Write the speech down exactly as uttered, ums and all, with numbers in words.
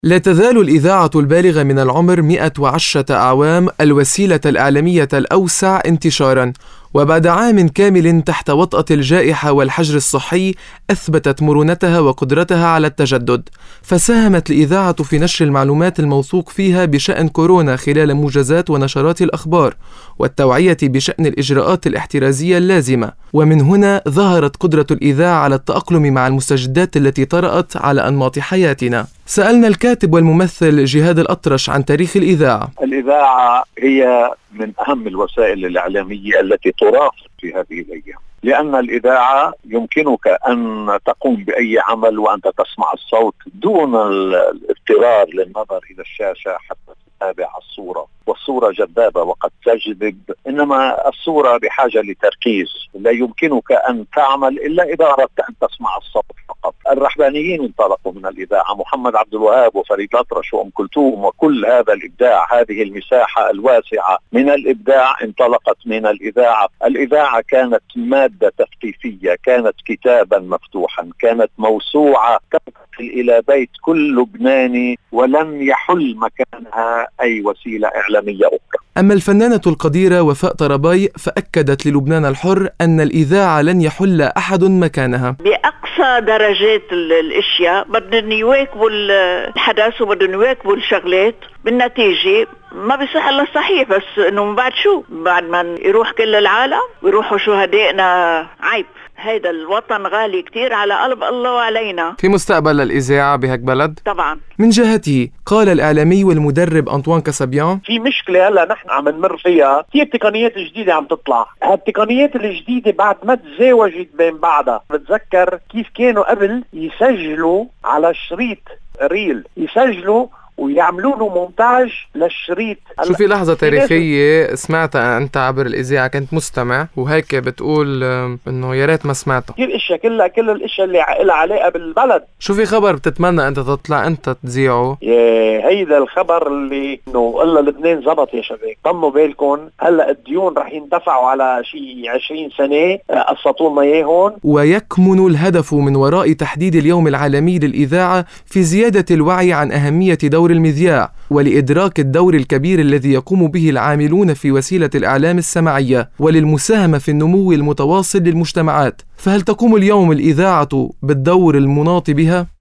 لا تزال الإذاعة البالغة من العمر مئة وعشرة أعوام الوسيلة الإعلامية الأوسع انتشاراً، وبعد عام كامل تحت وطأة الجائحة والحجر الصحي أثبتت مرونتها وقدرتها على التجدد، فساهمت الإذاعة في نشر المعلومات الموثوق فيها بشأن كورونا خلال موجزات ونشرات الأخبار والتوعية بشأن الإجراءات الاحترازية اللازمة. ومن هنا ظهرت قدرة الإذاعة على التأقلم مع المستجدات التي طرأت على أنماط حياتنا. سألنا الكاتب والممثل جهاد الأطرش عن تاريخ الإذاعة. الإذاعة هي من أهم الوسائل الإعلامية التي ترافق في هذه الأيام، لأن الإذاعة يمكنك أن تقوم بأي عمل وأنت تسمع الصوت دون الاضطرار للنظر إلى الشاشة حتى تتابع الصورة، والصورة جذابة وقد تجذب، إنما الصورة بحاجة لتركيز، لا يمكنك أن تعمل إلا إذا أردت أن تسمع الصوت فقط. الرحبانيين انطلقوا من الإذاعة، محمد عبد الوهاب وفريد الأطرش وأم كلثوم، وكل هذا الإبداع، هذه المساحة الواسعة من الإبداع انطلقت من الإذاعة. الإذاعة كانت مادة تثقيفية، كانت كتابا مفتوحا، كانت موسوعة تصل إلى بيت كل لبناني، ولم يحل مكانها أي وسيلة إعلامية أخرى. أما الفنانة القديرة وفاء طرابي فأكدت للبنان الحر أن الإذاعة لن يحل أحد مكانها. بأقصى درجات الأشياء بدنا يواكبوا الحدث وبدنا يواكبوا الشغلات، بالنتيجة ما بيصح إلا الصحيح، بس إنه من بعد شو؟ بعد ما يروح كل العالم ويروحوا شهدائنا عيب. هيدا الوطن غالي كتير على قلب الله وعلينا. في مستقبل للإذاعة بهيك بلد؟ طبعا. من جهته قال الإعلامي والمدرب أنطوان كاسابيان: في مشكلة هلا نحن عم نمر فيها، في تقنيات جديدة عم تطلع، هالتقنيات الجديدة بعد ما تزاوجت بين بعضها. بتذكر كيف كانوا قبل يسجلوا على شريط ريل، يسجلوا ويعملوا له مونتاج للشريط. شو في لحظة تاريخية سمعتها أنت عبر الإذاعة، كنت مستمع وهيك بتقول إنه يا ريت ما سمعتها. كل إشياء كلها كل الأشياء اللي لها علاقة بالبلد. شو في خبر بتتمنى أنت تطلع أنت تذيعه؟ يا هيدا الخبر اللي إنه قلنا لبنان زبط يا شباب، طمنوا بالكم، هلا الديون رح يندفعوا على شيء عشرين سنة، قسطوا لنا إياهم. ويكمن الهدف من وراء تحديد اليوم العالمي للإذاعة في زيادة الوعي عن أهمية دور المذياع، ولإدراك الدور الكبير الذي يقوم به العاملون في وسيلة الإعلام السمعية، وللمساهمة في النمو المتواصل للمجتمعات. فهل تقوم اليوم الإذاعة بالدور المناط بها؟